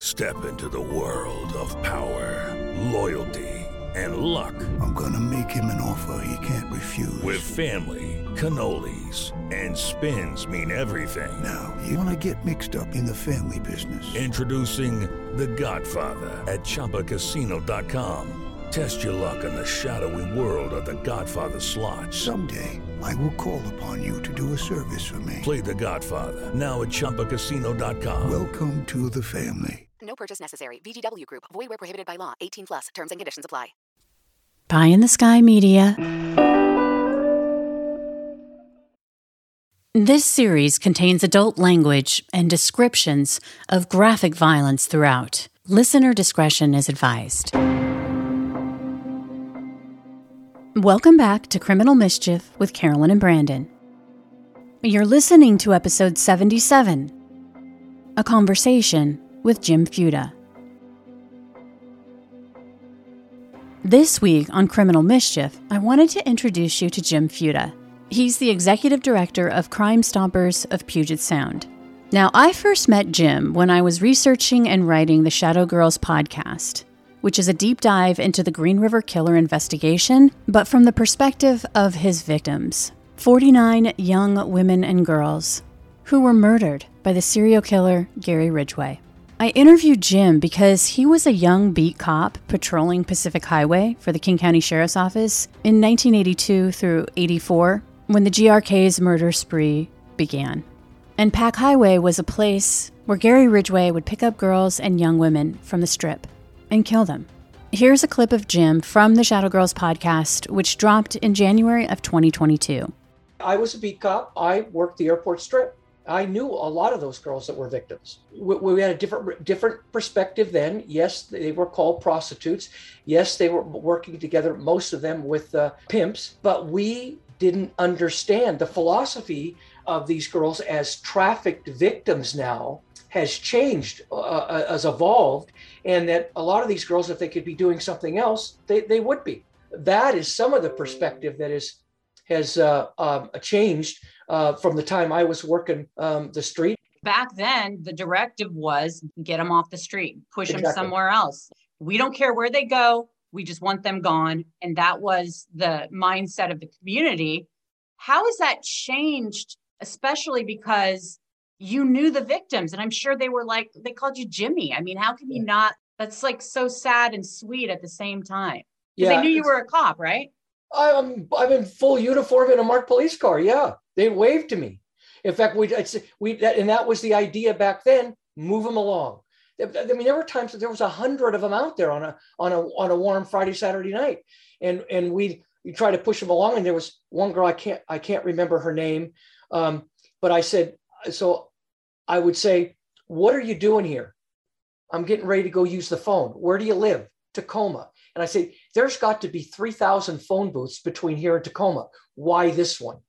Step into the world of power, loyalty, and luck. I'm gonna make him an offer he can't refuse. With family, cannolis, and spins mean everything. Now, you wanna get mixed up in the family business. Introducing The Godfather at ChumbaCasino.com. Test your luck in the shadowy world of The Godfather slot. Someday, I will call upon you to do a service for me. Play The Godfather, now at ChumbaCasino.com. Welcome to the family. No purchase necessary. VGW Group. Void where prohibited by law. 18 plus. Terms and conditions apply. Pie in the Sky Media. This series contains adult language and descriptions of graphic violence throughout. Listener discretion is advised. Welcome back to Criminal Mischief with Carolyn and Brandon. You're listening to episode 77, A Conversation with Jim Fuda. This week on Criminal Mischief, I wanted to introduce you to Jim Fuda. He's the executive director of Crime Stoppers of Puget Sound. Now, I first met Jim when I was researching and writing the Shadow Girls podcast, which is a deep dive into the Green River Killer investigation, but from the perspective of his victims, 49 young women and girls who were murdered by the serial killer Gary Ridgway. I interviewed Jim because he was a young beat cop patrolling Pacific Highway for the King County Sheriff's Office in 1982 through 84 when the GRK's murder spree began. And Pac Highway was a place where Gary Ridgway would pick up girls and young women from the Strip and kill them. Here's a clip of Jim from the Shadow Girls podcast, which dropped in January of 2022. I was a beat cop. I worked the airport Strip. I knew a lot of those girls that were victims. We had a different perspective then. Yes, they were called prostitutes. Yes, they were working together, most of them with pimps, but we didn't understand the philosophy of these girls as trafficked victims now has changed, has evolved, and that a lot of these girls, if they could be doing something else, they would be. That is some of the perspective that has changed from the time I was working the street. Back then, the directive was get them off the street, push them somewhere else. We don't care where they go. We just want them gone. And that was the mindset of the community. How has that changed, especially because you knew the victims? And I'm sure they were like, they called you Jimmy. I mean, how can you not? That's like so sad and sweet at the same time. Because they knew you were a cop, right? I'm in full uniform in a marked police car. Yeah, they waved to me. In fact, that was the idea back then. Move them along. I mean, there were times that there was 100 of them out there on a warm Friday, Saturday night, and we try to push them along. And there was one girl, I can't remember her name, but I said, so I would say, "What are you doing here?" "I'm getting ready to go use the phone." "Where do you live?" "Tacoma." And I say, "There's got to be 3,000 phone booths between here and Tacoma. Why this one?"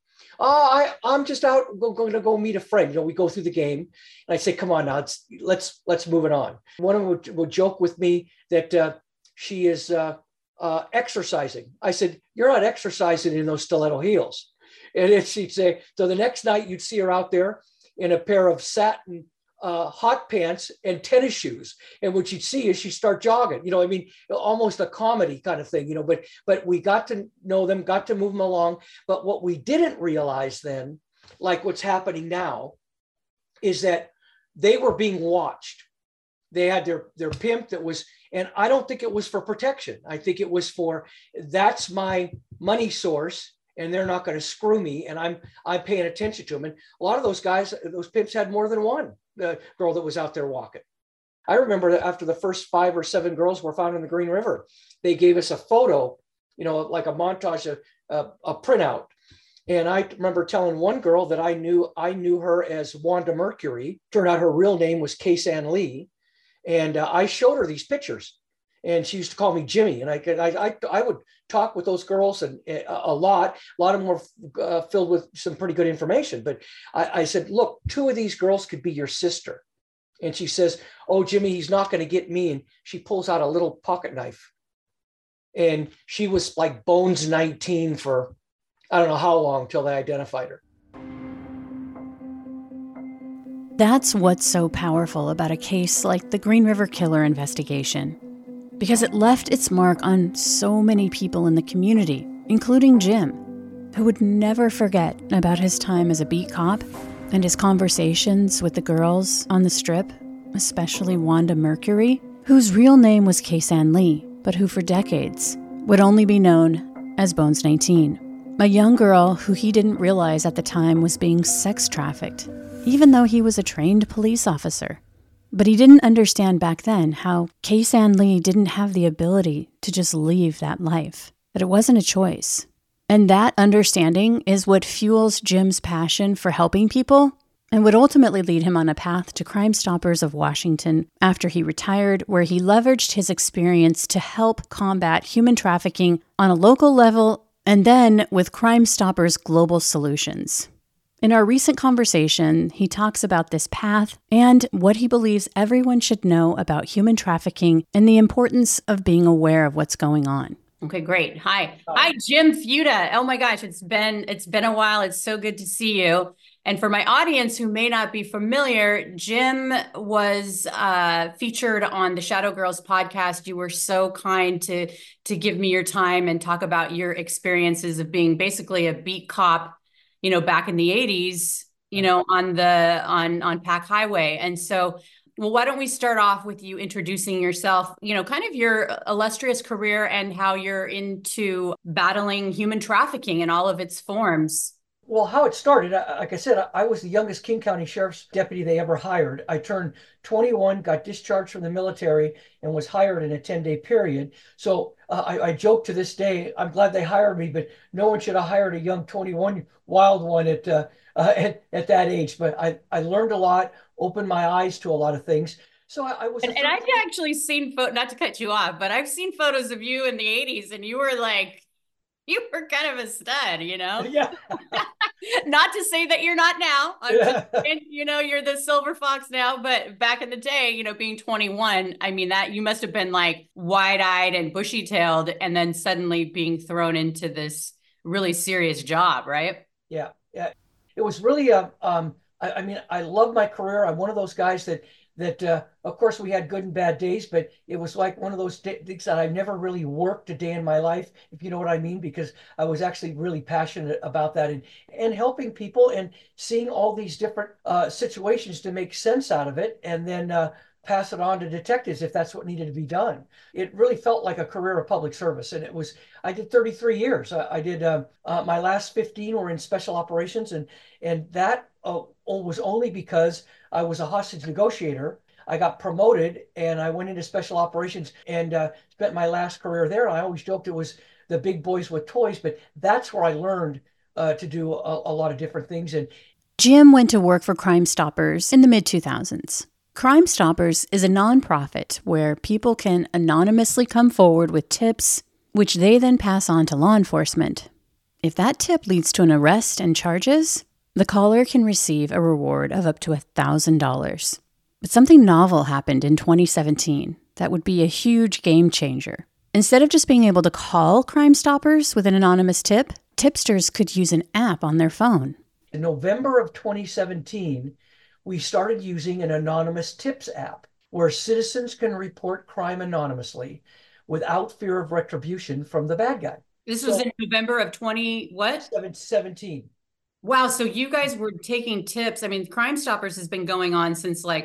I'm just out going to go meet a friend. We go through the game, and I say, "Come on now, let's move it on." One of them would joke with me that she is exercising. I said, "You're not exercising in those stiletto heels." And she'd say, so the next night you'd see her out there in a pair of satin hot pants and tennis shoes. And what you'd see is she'd start jogging, I mean, almost a comedy kind of thing, but we got to know them, got to move them along. But what we didn't realize then, like what's happening now, is that they were being watched. They had their pimp that was, and I don't think it was for protection. I think it was for, that's my money source, and they're not going to screw me, and I'm paying attention to them. And a lot of those guys, those pimps, had more than one girl that was out there walking. I remember that after the first 5 or 7 girls were found in the Green River, they gave us a photo, like a montage, a printout. And I remember telling one girl that I knew her as Wanda Mercury. Turned out her real name was Kaysan Lee. And I showed her these pictures, and she used to call me Jimmy. And I would talk with those girls and a lot of them were filled with some pretty good information. But I said, "Look, 2 of these girls could be your sister." And she says, "Oh, Jimmy, he's not going to get me." And she pulls out a little pocket knife. And she was like Bones 19 for, I don't know how long, till they identified her. That's what's so powerful about a case like the Green River Killer investigation, because it left its mark on so many people in the community, including Jim, who would never forget about his time as a beat cop and his conversations with the girls on the strip, especially Wanda Mercury, whose real name was Kaysan Lee, but who for decades would only be known as Bones 19, a young girl who he didn't realize at the time was being sex trafficked, even though he was a trained police officer. But he didn't understand back then how Kaysan Lee didn't have the ability to just leave that life, that it wasn't a choice. And that understanding is what fuels Jim's passion for helping people and would ultimately lead him on a path to Crime Stoppers of Washington after he retired, where he leveraged his experience to help combat human trafficking on a local level and then with Crime Stoppers Global Solutions. In our recent conversation, he talks about this path and what he believes everyone should know about human trafficking and the importance of being aware of what's going on. Okay, great. Hi, Jim Fuda. Oh my gosh, it's been a while. It's so good to see you. And for my audience who may not be familiar, Jim was featured on the Shadow Girls podcast. You were so kind to give me your time and talk about your experiences of being basically a beat cop, back in the 80s, on Pack Highway. And so, well, why don't we start off with you introducing yourself, kind of your illustrious career and how you're into battling human trafficking in all of its forms. Well, how it started, like I said, I was the youngest King County Sheriff's deputy they ever hired. I turned 21, got discharged from the military, and was hired in a 10-day period. So I joke to this day, I'm glad they hired me, but no one should have hired a young 21 wild one at that age. But I learned a lot, opened my eyes to a lot of things. So I was, and I've actually seen not to cut you off, but I've seen photos of you in the 80s, and you were kind of a stud, Yeah. Not to say that you're not now. I'm just saying, you're the silver fox now, but back in the day, being 21, I mean, that you must have been like wide-eyed and bushy-tailed and then suddenly being thrown into this really serious job, right? Yeah. It was really, I love my career. I'm one of those guys that of course we had good and bad days, but it was like one of those things that I never really worked a day in my life, if you know what I mean, because I was actually really passionate about that and helping people and seeing all these different situations to make sense out of it and then pass it on to detectives if that's what needed to be done. It really felt like a career of public service. And I did 33 years. I did my last 15 were in special operations and that was only because I was a hostage negotiator. I got promoted and I went into special operations and spent my last career there. I always joked it was the big boys with toys, but that's where I learned to do a lot of different things. And Jim went to work for Crime Stoppers in the mid-2000s. Crime Stoppers is a nonprofit where people can anonymously come forward with tips, which they then pass on to law enforcement. If that tip leads to an arrest and charges, the caller can receive a reward of up to $1,000. But something novel happened in 2017 that would be a huge game changer. Instead of just being able to call Crime Stoppers with an anonymous tip, tipsters could use an app on their phone. In November of 2017, we started using an anonymous tips app where citizens can report crime anonymously without fear of retribution from the bad guy. This was in November of 17. Wow. So you guys were taking tips. I mean, Crime Stoppers has been going on since the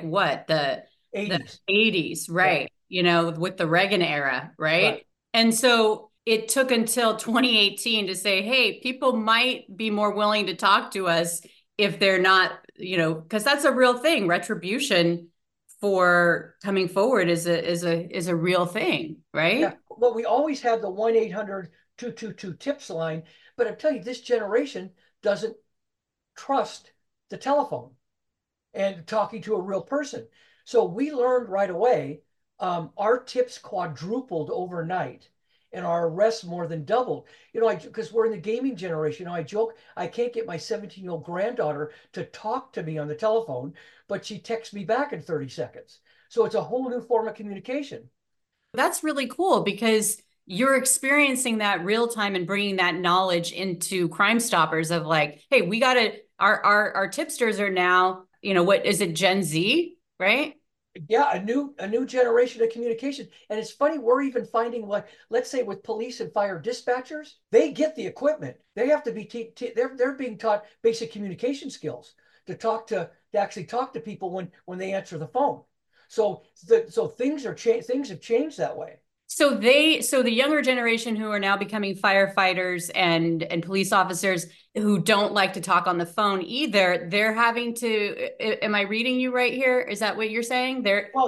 80s, right? Yeah. With the Reagan era, right? And so it took until 2018 to say, hey, people might be more willing to talk to us if they're not, because that's a real thing. Retribution for coming forward is a real thing, right? Yeah. Well, we always had the 1-800-222-TIPS line, but I tell you, this generation doesn't trust the telephone and talking to a real person. So we learned right away, our tips quadrupled overnight and our arrests more than doubled. Because we're in the gaming generation. I joke, I can't get my 17-year-old granddaughter to talk to me on the telephone, but she texts me back in 30 seconds. So it's a whole new form of communication. That's really cool because you're experiencing that real time and bringing that knowledge into Crime Stoppers of like, hey, we got to, our tipsters are now, what is it, Gen Z, right? Yeah, a new generation of communication. And it's funny, we're even finding, like, let's say with police and fire dispatchers, they get the equipment. They have to be they're being taught basic communication skills to actually talk to people when they answer the phone. So things have changed that way. So the younger generation who are now becoming firefighters and police officers who don't like to talk on the phone either, they're having to, am I reading you right here? Is that what you're saying?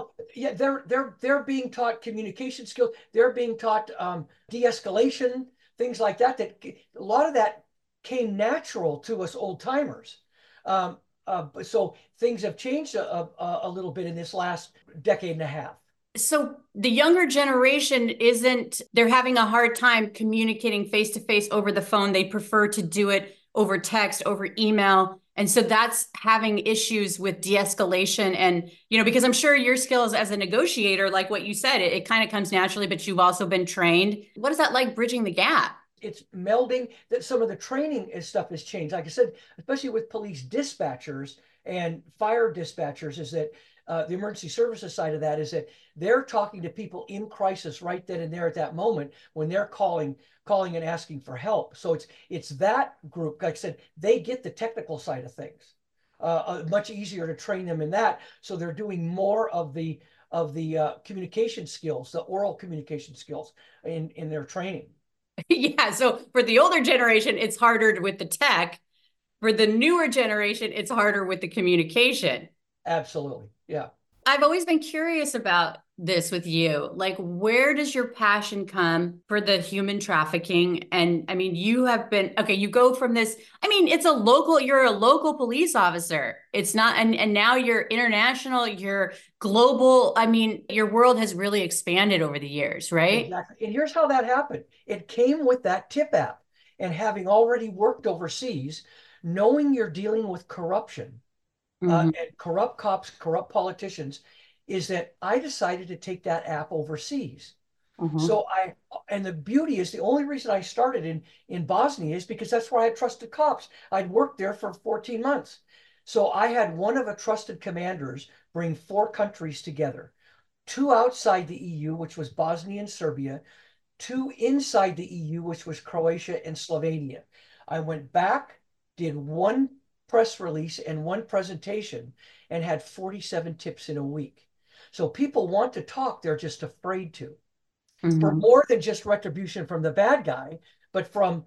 They're being taught communication skills. They're being taught de-escalation, things like that. That a lot of that came natural to us old timers. So things have changed a little bit in this last decade and a half. So the younger generation they're having a hard time communicating face to face over the phone. They prefer to do it over text, over email. And so that's having issues with de-escalation. And, because I'm sure your skills as a negotiator, like what you said, it kind of comes naturally, but you've also been trained. What is that like, bridging the gap? It's melding that some of the training and stuff has changed. Like I said, especially with police dispatchers and fire dispatchers, is that the emergency services side of that is that they're talking to people in crisis right then and there at that moment when they're calling and asking for help. So it's that group. Like I said, they get the technical side of things. Much easier to train them in that. So they're doing more of the communication skills, the oral communication skills in their training. Yeah. So for the older generation, it's harder with the tech. For the newer generation, it's harder with the communication. Absolutely. Yeah. I've always been curious about this with you. Like, where does your passion come for the human trafficking? And I mean, you go from this, you're a local police officer. It's not, and now you're international, you're global. I mean, your world has really expanded over the years, right? Exactly. And here's how that happened. It came with that tip app, and having already worked overseas, knowing you're dealing with corruption. And corrupt cops, corrupt politicians, is that I decided to take that app overseas. And the beauty is, the only reason I started in Bosnia is because that's where I had trusted cops. I'd worked there for 14 months. So I had one of a trusted commanders bring 4 countries together, 2 outside the EU, which was Bosnia and Serbia, 2 inside the EU, which was Croatia and Slovenia. I went back, did 1 press release and 1 presentation, and had 47 tips in a week. So people want to talk, they're just afraid to. For more than just retribution from the bad guy, but from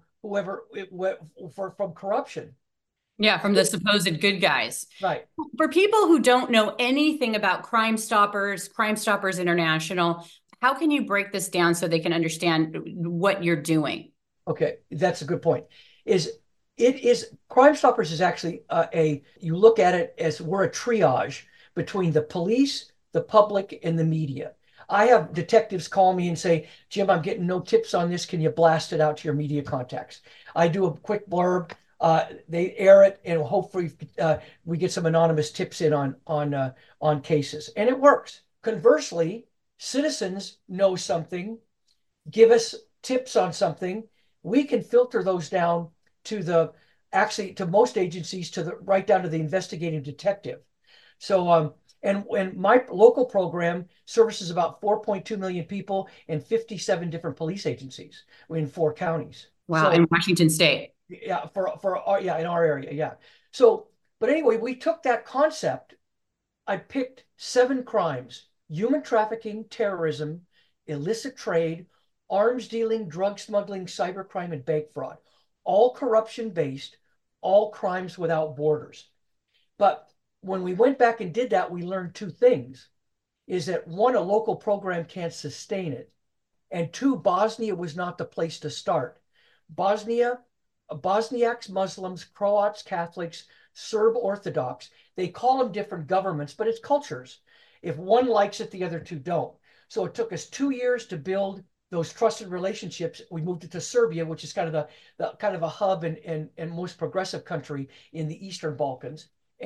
from corruption. Yeah, from the supposed good guys. Right. For people who don't know anything about Crime Stoppers International, how can you break this down so they can understand what you're doing? Okay, that's a good point. Crime Stoppers is actually you look at it as we're a triage between the police, the public, and the media. I have detectives call me and say, Jim, I'm getting no tips on this. Can you blast it out to your media contacts? I do a quick blurb. They air it, and hopefully we get some anonymous tips in on cases, and it works. Conversely, citizens know something, give us tips on something. We can filter those down to most agencies, right down to the investigative detective. So, and my local program services about 4.2 million people and 57 different police agencies in 4 counties. Wow, in Washington State. Yeah, in our area, yeah. So, but anyway, we took that concept. I picked 7 crimes: human trafficking, terrorism, illicit trade, arms dealing, drug smuggling, cybercrime, and bank fraud. All corruption-based, all crimes without borders. But when we went back and did that, we learned 2 things. Is that 1, a local program can't sustain it. And 2, Bosnia was not the place to start. Bosniaks, Muslims, Croats, Catholics, Serb Orthodox, they call them different governments, but it's cultures. If one likes it, the other 2 don't. So it took us 2 years to build those trusted relationships. We moved it to Serbia, which is kind of the kind of a hub and most progressive country in the Eastern Balkans,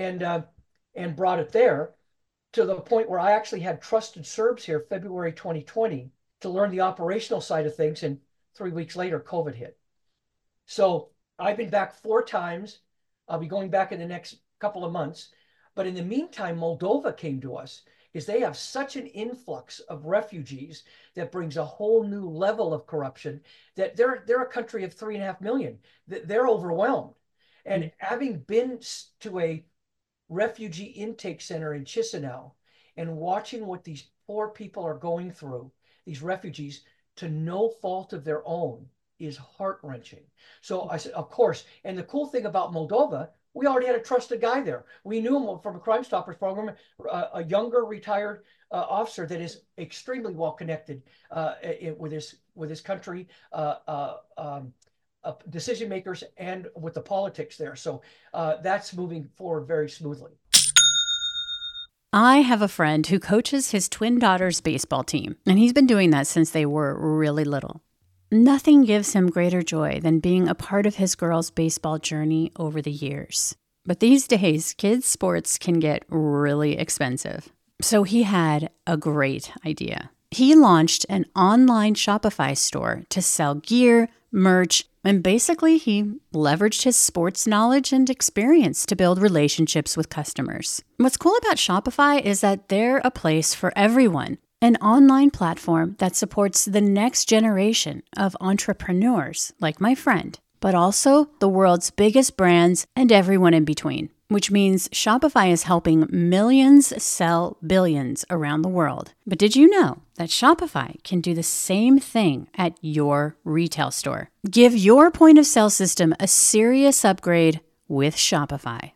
and brought it there to the point where I actually had trusted Serbs here February 2020 to learn the operational side of things. And 3 weeks later, COVID hit. So I've been back 4 times. I'll be going back in the next couple of months. But in the meantime, Moldova came to us, is they have such an influx of refugees that brings a whole new level of corruption, that they're a country of 3.5 million. They're overwhelmed. And having been to a refugee intake center in Chisinau and watching what these poor people are going through, these refugees, to no fault of their own, is heart-wrenching. So I said, of course. And the cool thing about Moldova, we already had a trusted guy there. We knew him from a Crime Stoppers program, a younger retired officer that is extremely well connected with his country, decision makers, and with the politics there. So that's moving forward very smoothly. I have a friend who coaches his twin daughter's baseball team, and he's been doing that since they were really little. Nothing gives him greater joy than being a part of his girls' baseball journey over the years. But these days, kids' sports can get really expensive. So he had a great idea. He launched an online Shopify store to sell gear, merch, and basically he leveraged his sports knowledge and experience to build relationships with customers. What's cool about Shopify is that they're a place for everyone. An online platform that supports the next generation of entrepreneurs like my friend, but also the world's biggest brands and everyone in between, which means Shopify is helping millions sell billions around the world. But did you know that Shopify can do the same thing at your retail store? Give your point of sale system a serious upgrade with Shopify.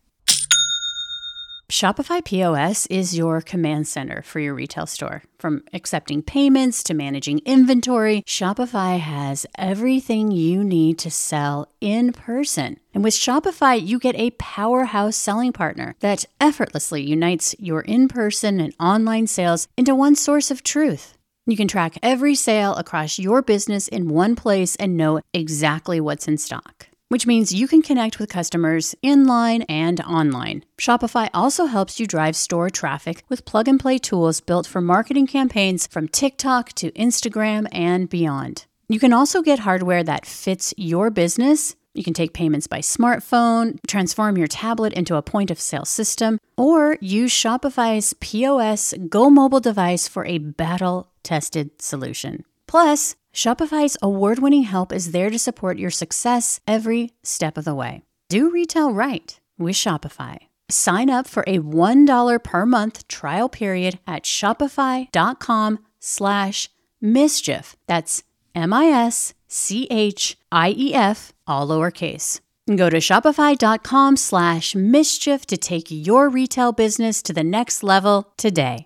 Shopify POS is your command center for your retail store. From accepting payments to managing inventory, Shopify has everything you need to sell in person. And with Shopify, you get a powerhouse selling partner that effortlessly unites your in-person and online sales into one source of truth. You can track every sale across your business in one place and know exactly what's in stock, which means you can connect with customers in-line and online. Shopify also helps you drive store traffic with plug-and-play tools built for marketing campaigns from TikTok to Instagram and beyond. You can also get hardware that fits your business. You can take payments by smartphone, transform your tablet into a point-of-sale system, or use Shopify's POS Go mobile device for a battle-tested solution. Plus, Shopify's award-winning help is there to support your success every step of the way. Do retail right with Shopify. Sign up for a $1 per month trial period at shopify.com/mischief. That's MISCHIEF, all lowercase. Go to shopify.com/mischief to take your retail business to the next level today.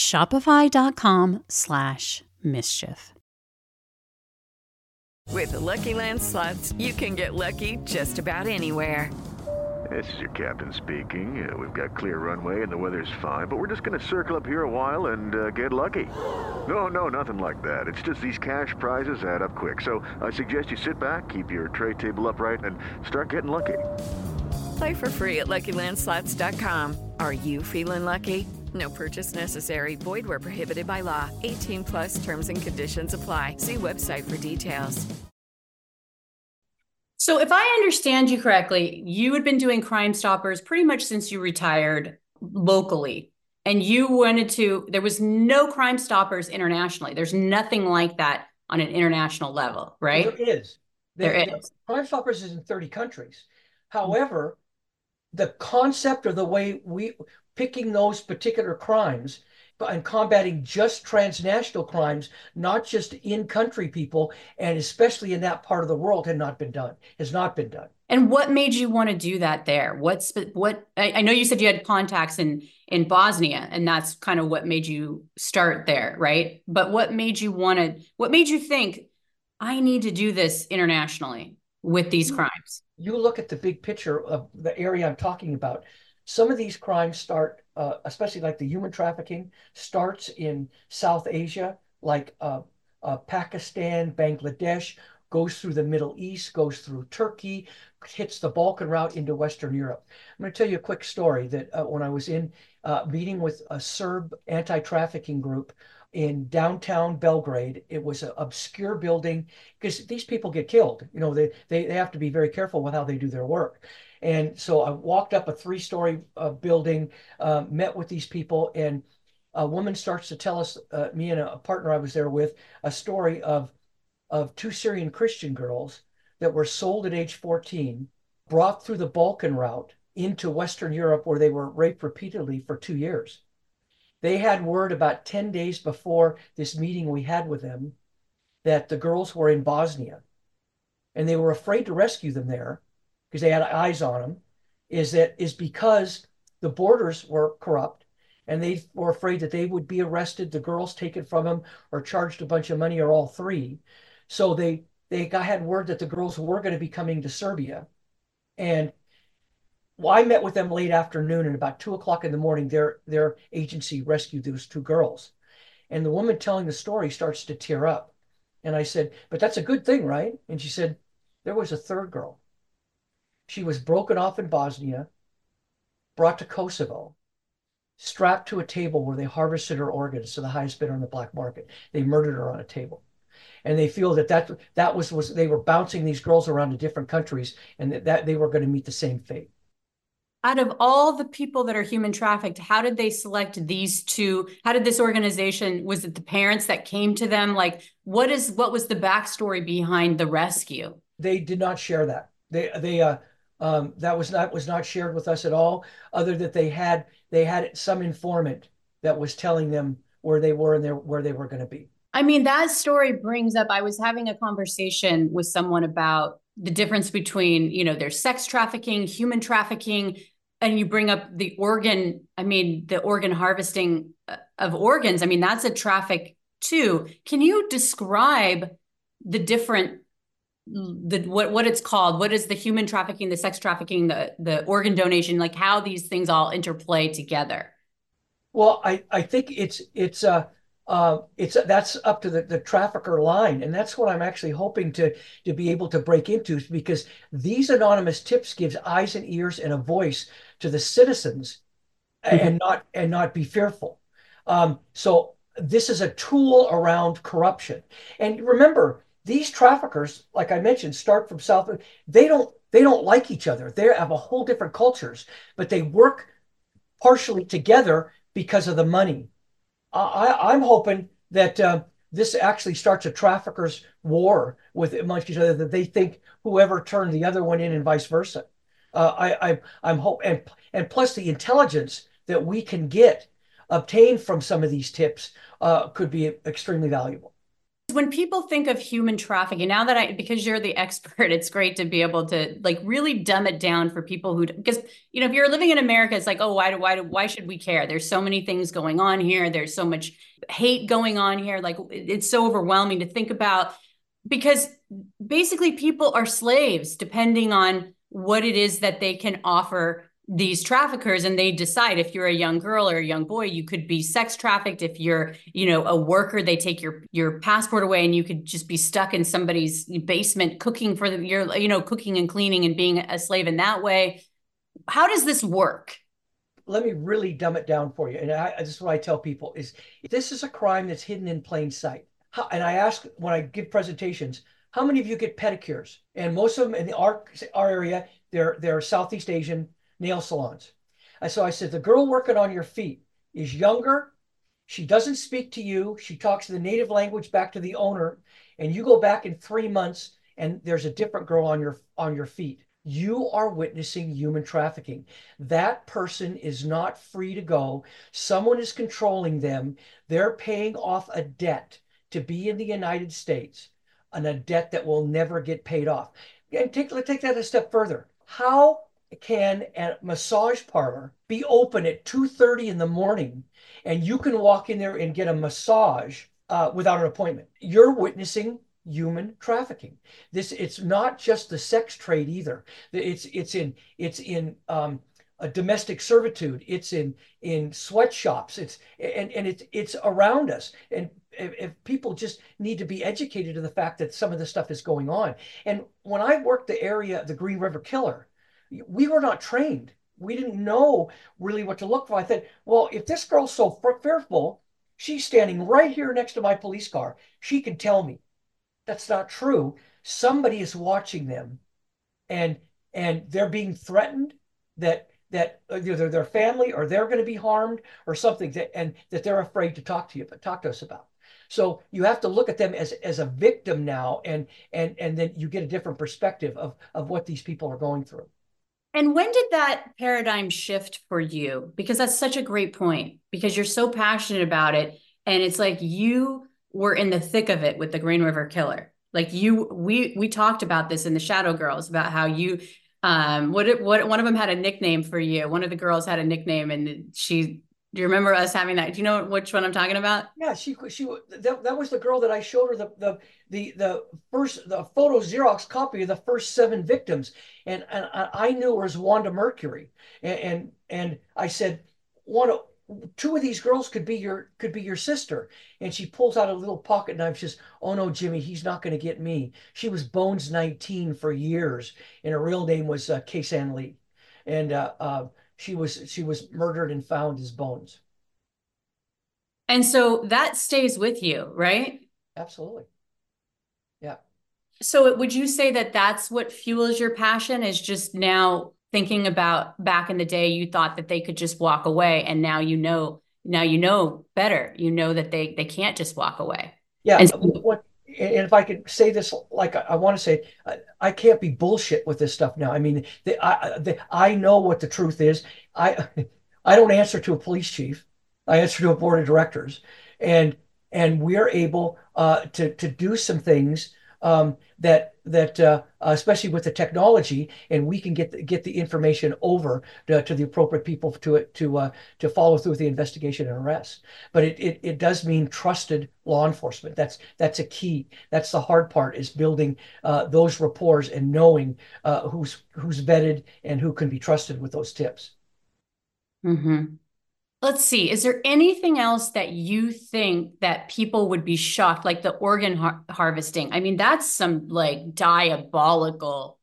Shopify.com/mischief. With the Lucky Land Slots, you can get lucky just about anywhere. This is your captain speaking. We've got clear runway and the weather's fine, but we're just going to circle up here a while and get lucky. No, nothing like that. It's just these cash prizes add up quick. So I suggest you sit back, keep your tray table upright, and start getting lucky. Play for free at LuckyLandSlots.com. Are you feeling lucky? No purchase necessary. Void where prohibited by law. 18+ terms and conditions apply. See website for details. So if I understand you correctly, you had been doing Crime Stoppers pretty much since you retired locally. And you wanted to, there was no Crime Stoppers internationally. There's nothing like that on an international level, right? There is. There is. Crime Stoppers is in 30 countries. However, the concept or the way we picking those particular crimes and combating just transnational crimes, not just in-country people, and especially in that part of the world, has not been done. And what made you want to do that there? I know you said you had contacts in Bosnia, and that's kind of what made you start there, right? But what made you think, I need to do this internationally with these crimes? You look at the big picture of the area I'm talking about. Some of these crimes start, especially like the human trafficking, starts in South Asia, like Pakistan, Bangladesh, goes through the Middle East, goes through Turkey, hits the Balkan route into Western Europe. I'm going to tell you a quick story that when I was in meeting with a Serb anti-trafficking group in downtown Belgrade. It was an obscure building because these people get killed. You know, they have to be very careful with how they do their work. And so I walked up a 3-story building, met with these people, and a woman starts to tell us, me and a partner I was there with, a story of 2 Syrian Christian girls that were sold at age 14, brought through the Balkan route into Western Europe, where they were raped repeatedly for 2 years. They had word about 10 days before this meeting we had with them that the girls were in Bosnia, and they were afraid to rescue them there because they had eyes on them, is because the borders were corrupt, and they were afraid that they would be arrested, the girls taken from them, or charged a bunch of money, or all three. So they had word that the girls were going to be coming to Serbia. And well, I met with them late afternoon, and about 2 o'clock in the morning, their agency rescued those 2 girls. And the woman telling the story starts to tear up. And I said, but that's a good thing, right? And she said, there was a 3rd girl. She was broken off in Bosnia, brought to Kosovo, strapped to a table where they harvested her organs to the highest bidder on the black market. They murdered her on a table. And they feel that was they were bouncing these girls around to different countries, and that they were going to meet the same fate. Out of all the people that are human trafficked, how did they select these 2? How did this organization, was it the parents that came to them? Like, what was the backstory behind the rescue? They did not share that. That was not shared with us at all, other that they had some informant that was telling them where they were and where they were going to be. I mean, that story brings up, I was having a conversation with someone about the difference between, there's sex trafficking, human trafficking, and you bring up the organ harvesting of organs. I mean, that's a traffic too. Can you describe the different, what it's called? What is the human trafficking, the sex trafficking, the organ donation, like how these things all interplay together? Well, I think that's up to the trafficker line, and that's what I'm actually hoping to be able to break into, because these anonymous tips gives eyes and ears and a voice to the citizens, and not be fearful. So this is a tool around corruption. And remember, these traffickers, like I mentioned, start from South. They don't like each other. They have a whole different cultures, but they work partially together because of the money. I'm hoping that this actually starts a traffickers' war amongst each other, that they think whoever turned the other one in, and vice versa. I'm hoping, and plus the intelligence that we can obtain from some of these tips could be extremely valuable. When people think of human trafficking, because you're the expert, it's great to be able to really dumb it down for people because if you're living in America, it's like, oh, why should we care? There's so many things going on here. There's so much hate going on here. Like, it's so overwhelming to think about, because basically people are slaves depending on what it is that they can offer these traffickers, and they decide if you're a young girl or a young boy, you could be sex trafficked. If you're, a worker, they take your passport away, and you could just be stuck in somebody's basement cooking for cooking and cleaning and being a slave in that way. How does this work? Let me really dumb it down for you. And this is what I tell people is, this is a crime that's hidden in plain sight. And I ask when I give presentations, how many of you get pedicures? And most of them in our area, they're Southeast Asian nail salons. So I said, the girl working on your feet is younger. She doesn't speak to you. She talks the native language back to the owner. And you go back in 3 months and there's a different girl on your feet. You are witnessing human trafficking. That person is not free to go. Someone is controlling them. They're paying off a debt to be in the United States, and a debt that will never get paid off. And let's take that a step further. How can a massage parlor be open at 2:30 in the morning and you can walk in there and get a massage without an appointment? You're witnessing human trafficking. It's not just the sex trade either. It's in a domestic servitude. It's in sweatshops. It's around us. And if people just need to be educated to the fact that some of this stuff is going on. And when I worked the Green River Killer, we were not trained. We didn't know really what to look for. I thought, well, if this girl's so fearful, she's standing right here next to my police car. She can tell me. That's not true. Somebody is watching them, and and they're being threatened that either their family or they're going to be harmed or something, and that they're afraid to talk to us about. So you have to look at them as a victim now, and then you get a different perspective of what these people are going through. And when did that paradigm shift for you? Because that's such a great point, because you're so passionate about it. And it's like you were in the thick of it with the Green River Killer. Like we talked about this in the Shadow Girls, about how you, what one of them had a nickname for you. One of the girls had a nickname, and do you remember us having that? Do you know which one I'm talking about? Yeah, that was the girl that I showed her the photo Xerox copy of the first 7 victims, and I knew her as Wanda Mercury, and I said, two of these girls could be your sister, and she pulls out a little pocket knife. She says, "Oh no, Jimmy, he's not going to get me." She was Bones 19 for years, and her real name was Case Ann Lee, and she was murdered and found as Bones. And so that stays with you, right? Absolutely. Yeah. So would you say that that's what fuels your passion, is just now thinking about back in the day, you thought that they could just walk away, and now you know better. You know that they can't just walk away. Yeah. And if I could say this, like I want to say, I can't be bullshit with this stuff now. I mean, I know what the truth is. I don't answer to a police chief. I answer to a board of directors, and we're able to do some things that especially with the technology, and we can get the information over to the appropriate people to follow through with the investigation and arrest. But it does mean trusted law enforcement. That's a key. That's the hard part, is building those rapports and knowing who's vetted and who can be trusted with those tips. Mm-hmm. Let's see. Is there anything else that you think that people would be shocked, like the organ harvesting? I mean, that's some like diabolical.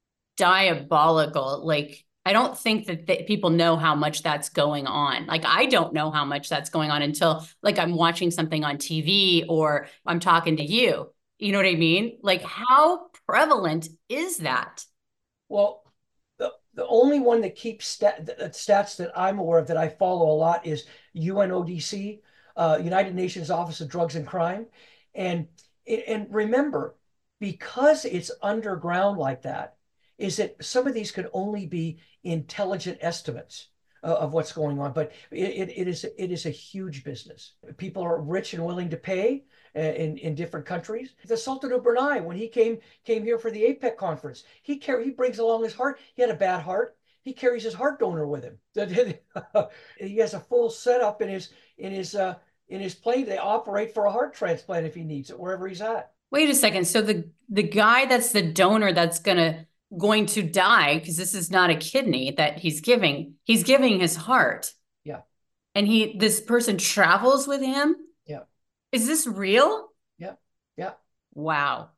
Like, I don't think that people know how much that's going on. Like, I don't know how much that's going on until like I'm watching something on TV or I'm talking to you. You know what I mean? Like, how prevalent is that? Well, the only one that keeps stats that I'm aware of that I follow a lot is UNODC, United Nations Office of Drugs and Crime. And remember, because it's underground like that, is that some of these could only be intelligent estimates of what's going on. But it is a huge business. People are rich and willing to pay in different countries. The Sultan of Brunei, when he came here for the APEC conference, he brings along his heart. He had a bad heart. He carries his heart donor with him. He has a full setup in his plane. They operate for a heart transplant if he needs it, wherever he's at. Wait a second. So the guy that's the donor that's going to die, because this is not a kidney that he's giving his heart. Yeah. And this person travels with him. Yeah. Is this real? Yeah. Yeah. Wow.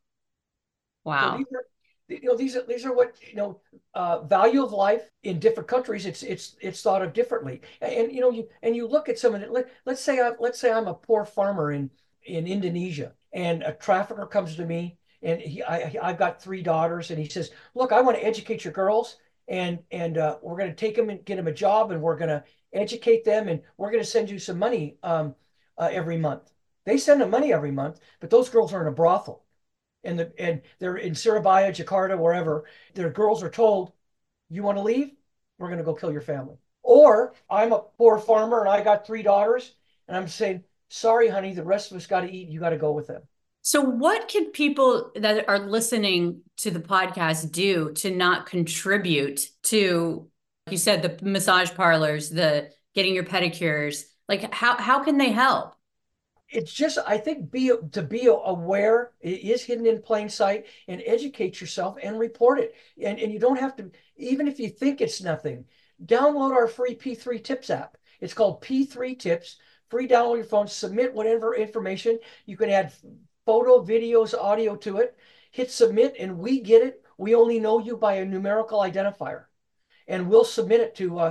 So these are what, value of life in different countries. It's thought of differently. And you look at some of it. Let's say I'm a poor farmer in Indonesia, and a trafficker comes to me, and I've got 3 daughters, and he says, "Look, I want to educate your girls, and we're going to take them and get them a job, and we're going to educate them, and we're going to send you some money every month." They send them money every month, but those girls are in a brothel, and they're in Surabaya, Jakarta, wherever. Their girls are told, "You want to leave? We're going to go kill your family." Or I'm a poor farmer and I got 3 daughters, and I'm saying, "Sorry, honey, the rest of us got to eat. You got to go with them." So what can people that are listening to the podcast do to not contribute to, like you said, the massage parlors, the getting your pedicures? Like, how can they help? It's just, I think, be aware. It is hidden in plain sight, and educate yourself and report it. And you don't have to, even if you think it's nothing, download our free P3 Tips app. It's called P3 Tips. Free download your phone, submit whatever information. You can add photo, videos, audio to it. Hit submit, and we get it. We only know you by a numerical identifier, and we'll submit it to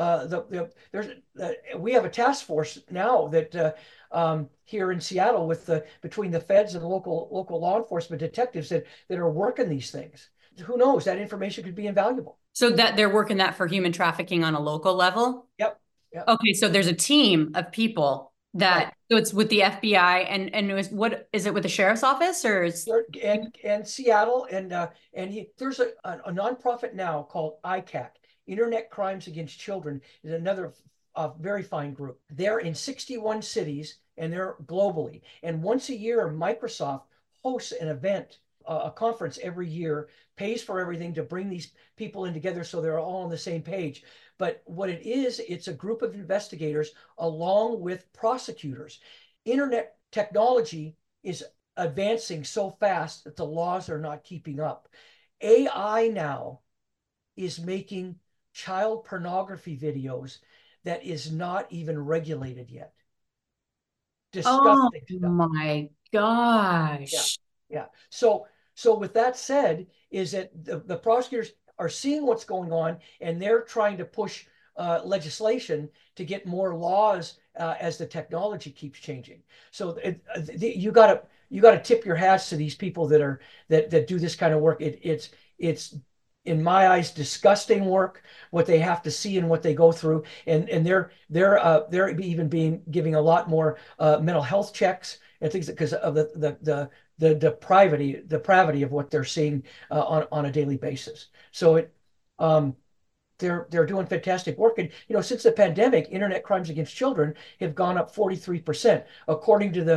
we have a task force now that here in Seattle between the feds and local law enforcement detectives that are working these things. who knows, that information could be invaluable. So that they're working that for human trafficking on a local level? Yep. Okay, so there's a team of people that, so it's with the FBI and what is it with the sheriff's office or is and Seattle there's a nonprofit now called ICAC, Internet Crimes Against Children, is another very fine group. They're in 61 cities and they're globally. And once a year, Microsoft hosts an event, a conference every year, pays for everything to bring these people in together so they're all on the same page. But what it is, it's a group of investigators along with prosecutors. Internet technology is advancing so fast that the laws are not keeping up. AI now is making child pornography videos that is not even regulated yet. Disgusting stuff. My gosh. Yeah. So with that said, is that the prosecutors are seeing what's going on and they're trying to push legislation to get more laws as the technology keeps changing. So you got to tip your hats to these people that do this kind of work. It's in my eyes disgusting work, what they have to see and what they go through, and they're even giving a lot more mental health checks and things because of the depravity of what they're seeing on a daily basis. So they're doing fantastic work. And since the pandemic, internet crimes against children have gone up 43%, according to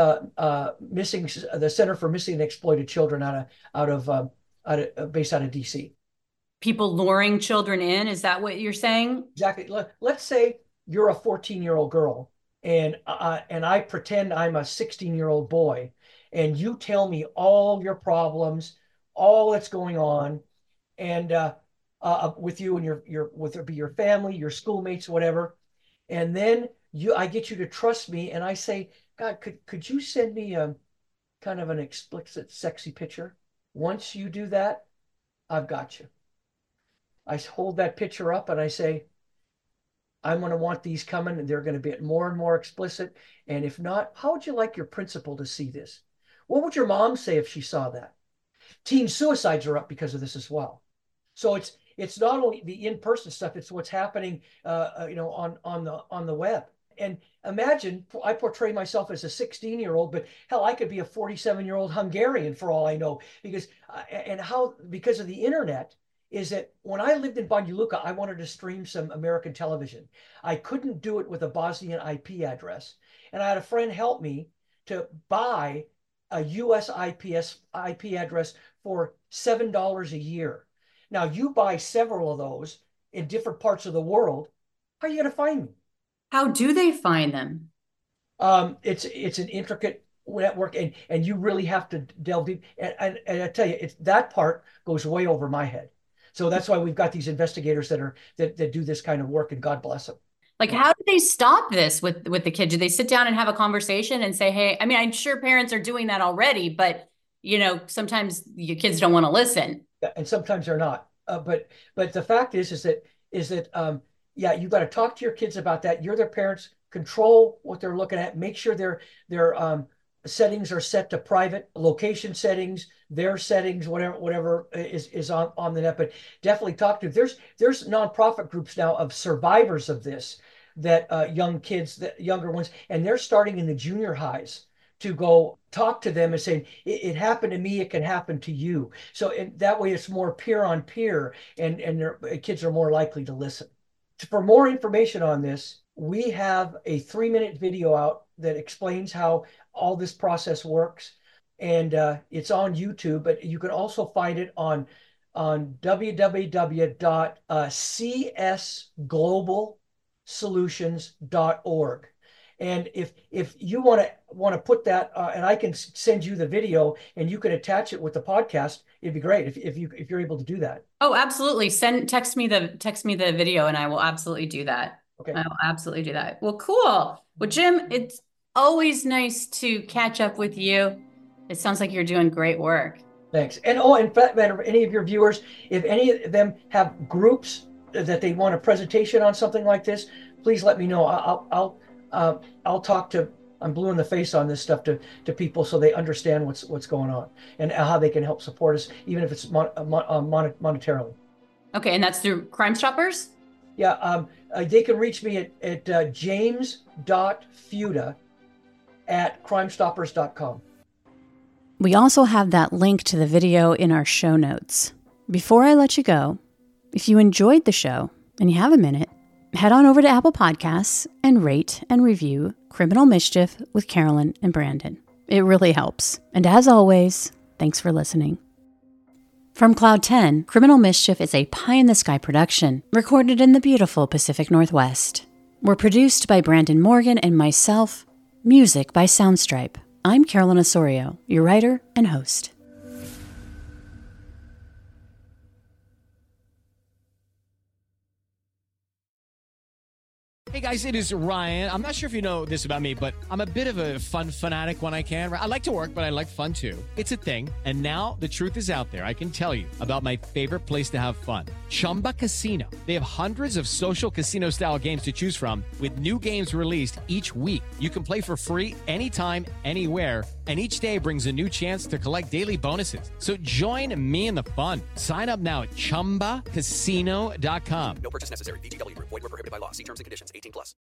the Center for Missing and Exploited Children based out of DC. People luring children in, is that what you're saying? Exactly. Let's say you're a 14-year-old girl and I pretend I'm a 16-year-old boy, and you tell me all your problems, all that's going on, and with you and your family, your schoolmates, whatever, and then I get you to trust me, and I say, God, could you send me a kind of an explicit, sexy picture? Once you do that, I've got you. I hold that picture up and I say, I'm going to want these coming, and they're going to be more and more explicit. And if not, how would you like your principal to see this? What would your mom say if she saw that? Teen suicides are up because of this as well. So it's not only the in-person stuff; it's what's happening, on the web. And imagine I portray myself as a 16-year-old, but hell, I could be a 47-year-old Hungarian for all I know, because of the internet. Is that when I lived in Banja Luka, I wanted to stream some American television. I couldn't do it with a Bosnian IP address. And I had a friend help me to buy a US IP address for $7 a year. Now, you buy several of those in different parts of the world, how are you going to find me? How do they find them? It's an intricate network, and you really have to delve deep. And I tell you, that part goes way over my head. So that's why we've got these investigators that do this kind of work, and God bless them. Like, how do they stop this with the kids? Do they sit down and have a conversation and say, hey, I mean, I'm sure parents are doing that already, but sometimes your kids don't want to listen. And sometimes they're not. But the fact is that you've got to talk to your kids about that. You're their parents. Control what they're looking at. Make sure their settings are set to private, location settings, their settings, whatever is on the net. But definitely talk to. There's nonprofit groups now of survivors of this, that young kids, that younger ones, and they're starting in the junior highs to go talk to them and say, it happened to me, it can happen to you. So that way it's more peer on peer, and their kids are more likely to listen. For more information on this, we have a 3-minute video out that explains how all this process works. And it's on YouTube, but you can also find it on www.csglobalsolutions.org. And if you want to put that, and I can send you the video, and you can attach it with the podcast, it'd be great if you're able to do that. Oh, absolutely. Text me the video, and I will absolutely do that. Okay. I will absolutely do that. Well, cool. Well, Jim, it's always nice to catch up with you. It sounds like you're doing great work. Thanks. And in fact, any of your viewers, if any of them have groups that they want a presentation on something like this, please let me know. I'll talk to I'm blue in the face on this stuff to people so they understand what's going on and how they can help support us, even if it's monetarily. Okay, and that's through Crime Stoppers? Yeah, they can reach me at james.fuda@crimestoppers.com. We also have that link to the video in our show notes. Before I let you go, if you enjoyed the show and you have a minute, head on over to Apple Podcasts and rate and review Criminal Mischief with Carolyn and Brandon. It really helps. And as always, thanks for listening. From Cloud 10, Criminal Mischief is a pie-in-the-sky production recorded in the beautiful Pacific Northwest. We're produced by Brandon Morgan and myself. Music by Soundstripe. I'm Carolyn Osorio, your writer and host. Hey guys, it is Ryan. I'm not sure if you know this about me, but I'm a bit of a fun fanatic when I can. I like to work, but I like fun too. It's a thing. And now the truth is out there. I can tell you about my favorite place to have fun. Chumba Casino. They have hundreds of social casino style games to choose from with new games released each week. You can play for free anytime, anywhere. And each day brings a new chance to collect daily bonuses. So join me in the fun. Sign up now at ChumbaCasino.com. No purchase necessary. VGW Group. Void where prohibited by law. See terms and conditions. 18+.